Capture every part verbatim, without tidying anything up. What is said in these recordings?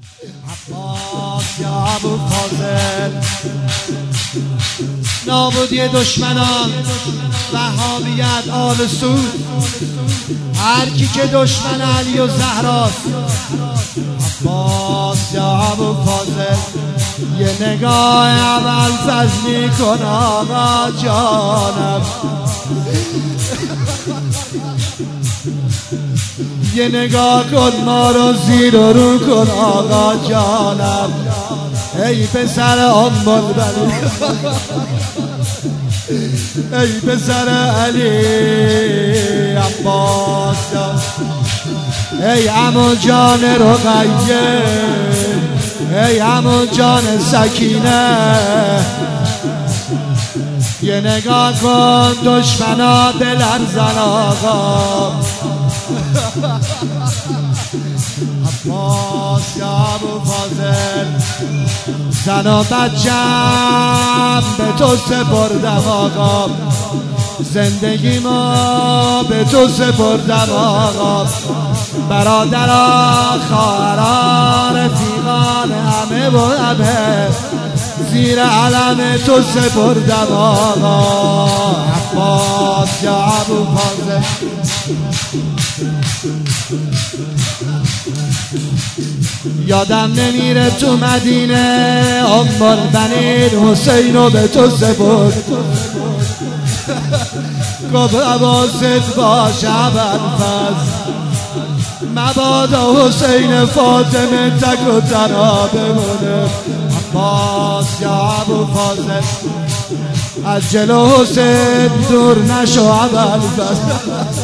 عباس یا ابو فاضل، نابودی دشمنان، وهابیت، آل سود، هر کی که دشمن علی و زهراست. عباس یا ابو فاضل، یه نگاه اول فضلی کن آقا جانم، یه نگاه کن ما رو زیر و رو کن آقا جانم. ای پسر آمال بلی، ای پسر علی عباس، ای عمو جان رقیه، ای عمو جان سکینه، یه نگاه کن دشمنا بلرزن آقا. عباس یا ابو فاضل، زن و بچم به تو سپردم آقا، زندگی ما به تو سپردم آقا، برادران خواهران رفیقان همه و همه زیر علم تو سپردم آقا. عباس یا ابو فاضل، یادم نمیره تو مدینه ام البنین حسین رو به تو سپرد، گفت حواست باش ابوالفضل، مبادا حسین فاطمه تک و تنها بمونه. عباس یا ابو فاضل، از جلو حسین دور نشو ابوالفضل،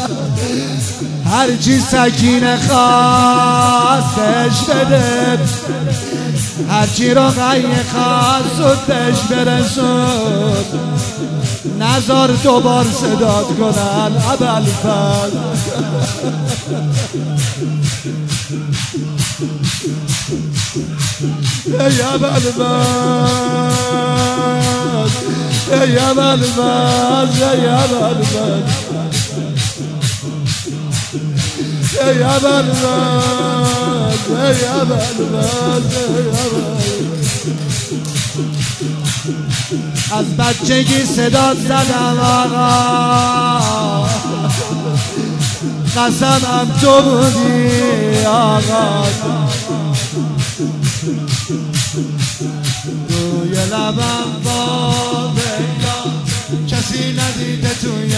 هرچی سکینه خواست بهش بده، هرچی رقیه خواست زود بهش برسون، نزار دوبار صدات کنن ابوالفضل. ای ابوالفضل، ای ابوالفضل، ای ابوالفضل، ای ابوالفضل، ای ابوالفضل. از بچگی صدات زدم آقا، قسمم تو بودی آقا، روی لبم باده کسی ندیده توی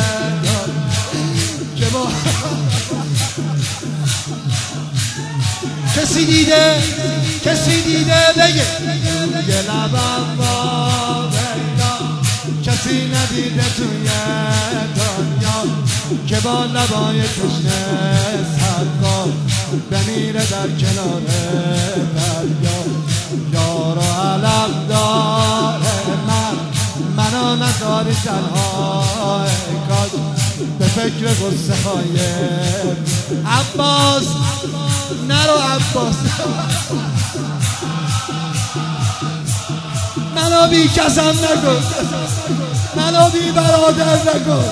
که با کسی دیده، کسی دیده بگه، روی لبم باده کسی ندیده توی دنیا که با لبای تشنه صدقا بمیره در کنار دریا. یار و علم داره من، منو نذاری تنها، کاش به فکر غصه های عباس نرو عباس، منو بی کسم نکن، منو بی برادر نکن.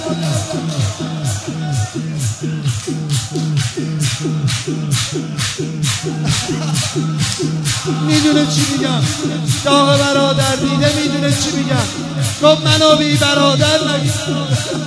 میدونه چی میگم، داغ برادر دیده میدونه چی میگم، گفت منو بی برادر نکن.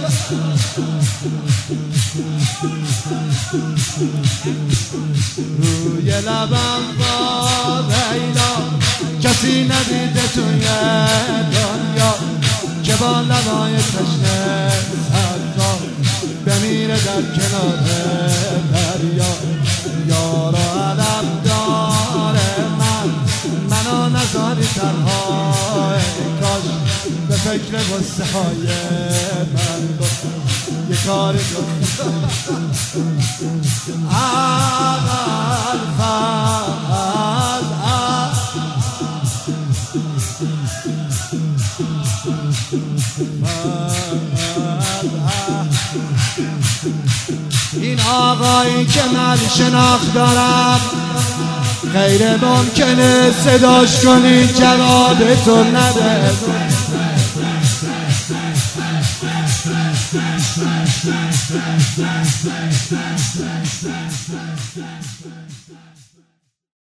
روی لبم با لیلا کسی ندیده توی دنیا که با لبای تشنه صدقا بمیره در کنار دریا. یار و علم داره من، منو نذاری تنها، کاش به فکر غصه های من یه کاری کن. این آقایی که من شناخت دارم غیر ممکنه صداش کنی جواب تو نده.